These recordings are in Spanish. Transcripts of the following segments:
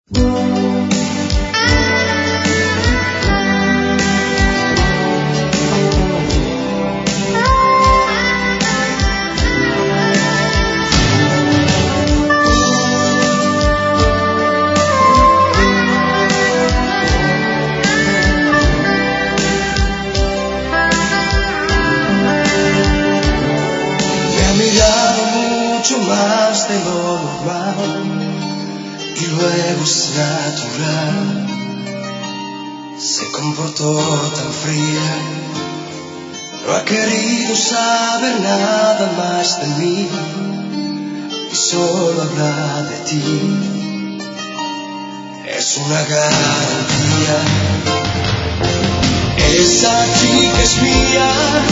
Más de lo normal y luego es natural. Se comportó tan fría, no ha querido saber nada más de mí y solo habla de ti. Es una garantía. Esa chica es mía,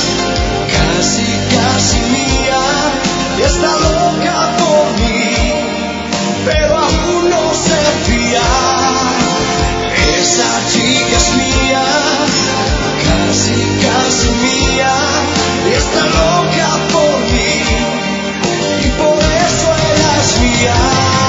casi mía, y está loca por mí, pero aún no se fía. Esa chica es mía, casi mía, y está loca por mí, y por eso ella es mía.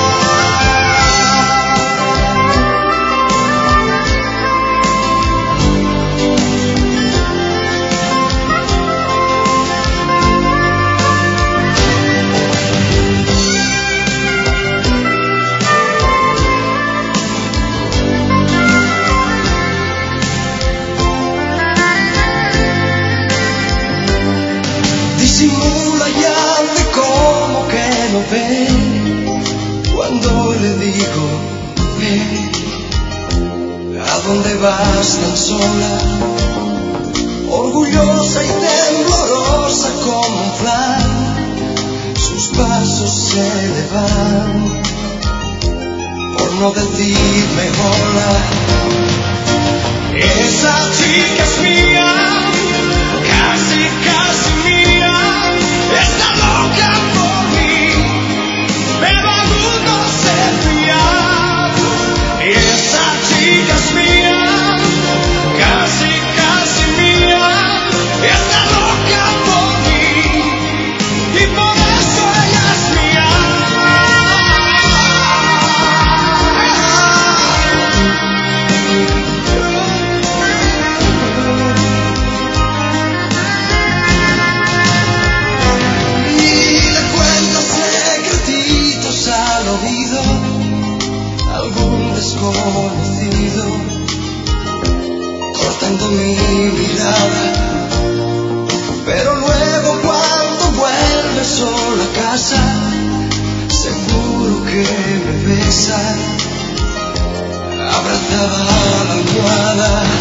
Disimula y hace como que no ve cuando le digo, ¿a dónde vas tan sola? Orgullosa y temblorosa como un flan, sus pasos se le van por no decirme hola. Esa chica es mía, casi mía, está loca por mí, pero aún no se fía. Esa chica es mía, casi mía, está loca por mí, y por eso ella es mía. Algún desconocido cortando mi mirada, pero luego cuando vuelve sola a casa seguro que me besa abrazada a la almohada.